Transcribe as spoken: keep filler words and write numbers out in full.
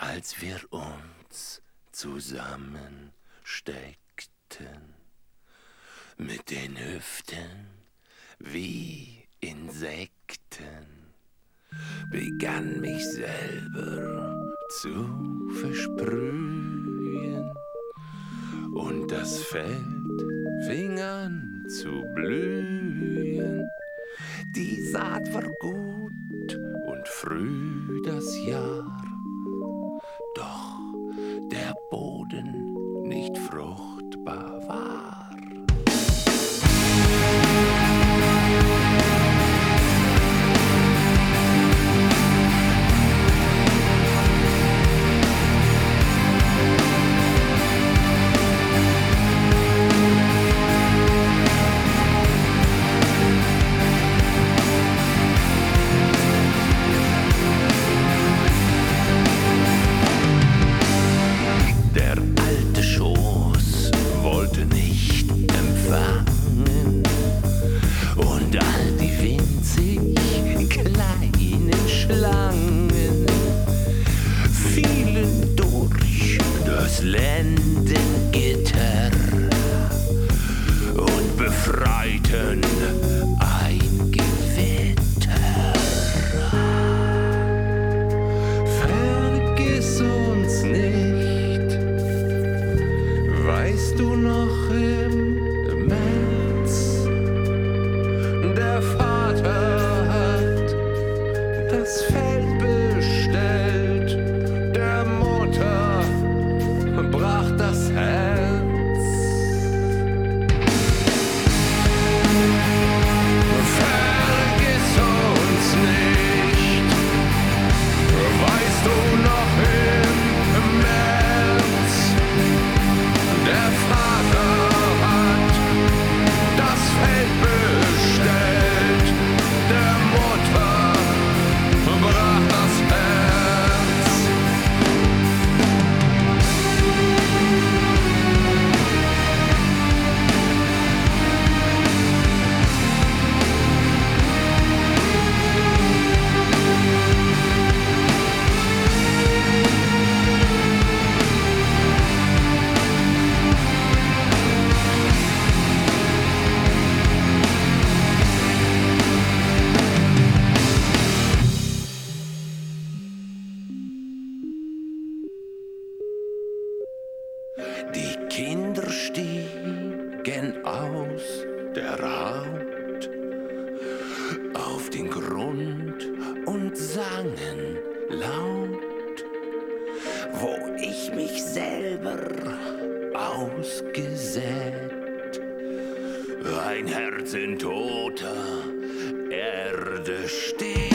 als wir uns zusammensteckten, mit den Hüften wie Insekten, begann mich selber zu versprühen und das Feld fing an zu blühen. Die Saat war gut und früh das Jahr, doch der Boden nicht fruchtbar war. Lendengitter und befreiten ein Gewitter. Vergiss uns nicht, weißt du noch im März, der Vater hat das Feld bestellt, der Mutter brach das Herz. Vergiss uns nicht, weißt du noch im März, der Vater hat das Feld bestellt, der Mutter brach das Herz. Die Kinder stiegen aus der Haut auf den Grund und sangen laut, wo ich mich selber ausgesät, ein Herz in toter Erde steht.